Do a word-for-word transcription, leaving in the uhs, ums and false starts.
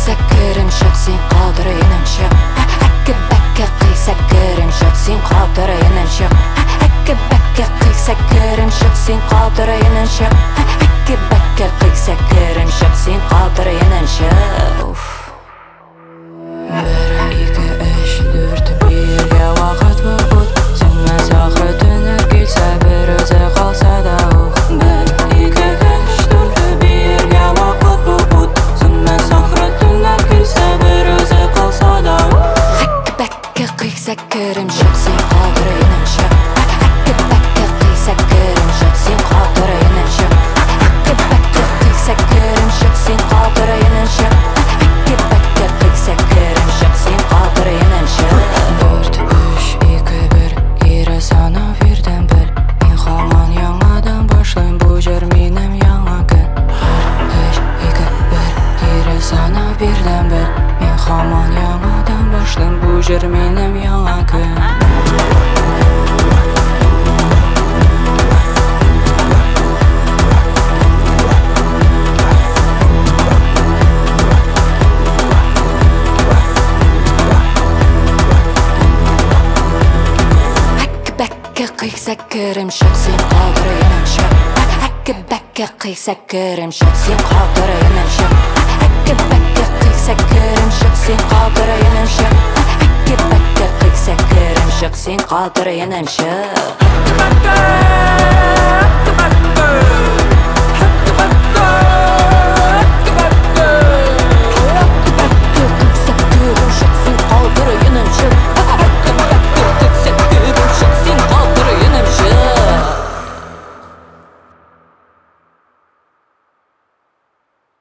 қиса көрімшік сен қалдыр енімші. Әкі бәкі қиса көрімшік сен қалдыр енімші. Әкі бәкі қиса көрімшік сен қалдыр енімші. Әкі бәкі қиса көрімшік сен қалдыр енімші. Бір, екі, үш, төрт, бірге уақыт бұғыт. Сенмен сақры түні келсе бір өзі қалса да ух. Бір, екі, үш, төрт, бірге уақыт бұғыт. Сенмен сақры түні келсе бір өзі қалса да ух. Әкі бәкі қиса көрімшік сен қалдыр енімші. Әкі бәкі қиса көрімшік сен қалдыр енімші. Әкі бәкі қиса көрімшік сен қалдыр енімші. Әкі бәкі қиса көрімшік сен қалдыр енімші. Төрт, үш, екі, бір, кері сана бірден біл. Мен хаман яңадан башлайм, бұл жер менің яңа күн. Бір, үш, екі, бір, кері сана бірден біл. Мен хаман яңадан башлайм, бұл жер менің яңа күн. Қиса көрімшік сен қалдыр енімші. Әкі бәкі қиса көрімшік сен қалдыр енімші. Әкі бәкі қиса көрімшік сен қалдыр енімші. Әкі бәкі қиса көрімшік сен қалдыр енімші. Әкі бәкі, әкі бәкі